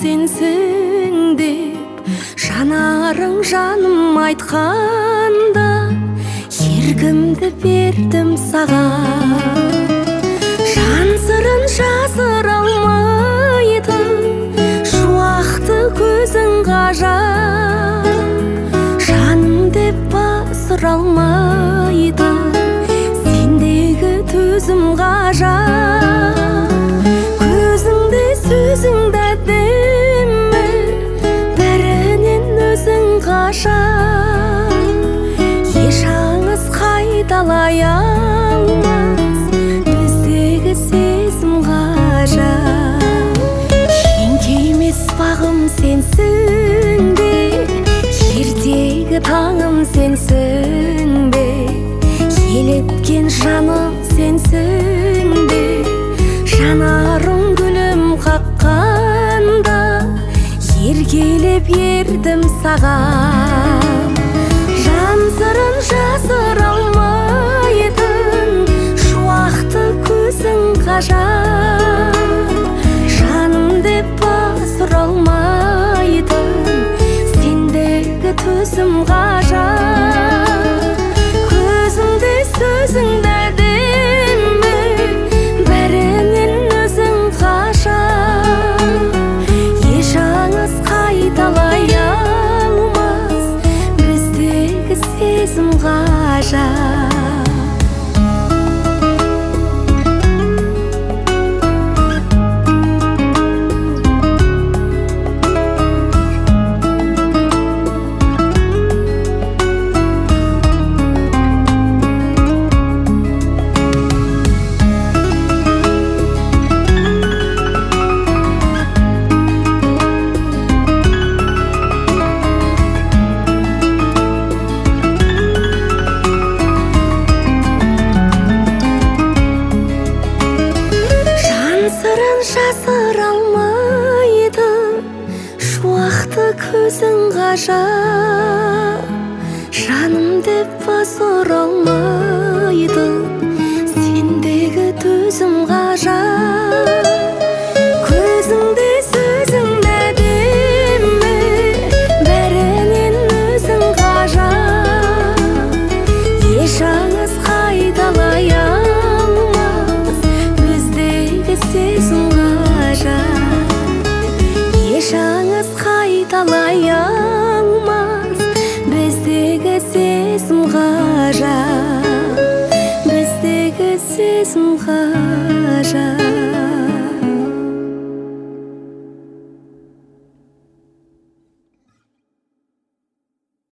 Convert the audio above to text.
сенсің деп жанарың жаным айтқанда еркімді бердім саған. Жан сырын жасыра алмайтын шуақты көзің ғажап, жаным деп басыра алмайтын сендегі төзім ғажап. Көзіңде сөзіңді әдемі, бәрінен өзің ғажап. Еш аңыз қайталай алмас біздегі сезім ғажап. Еңкеймес бағым сенсің бе, ертегі таңым сенсің бе, елеткен жаным сенсің бе, жанарың гүлім қаққанда еркелеп ердім саған. Жан сырын жасыра алмайтын шуақты көзің ғажап, жаным деп басыра алмайтын сендегі төзім ғажап. Көзіңде сөзіңді әдемі, бәрінен өзің ғажап. Еш аңыз қайталай алмас біздегі сезім ғажап. Жасыра алмайды шуақты көзің ғажап, жаным деп басыра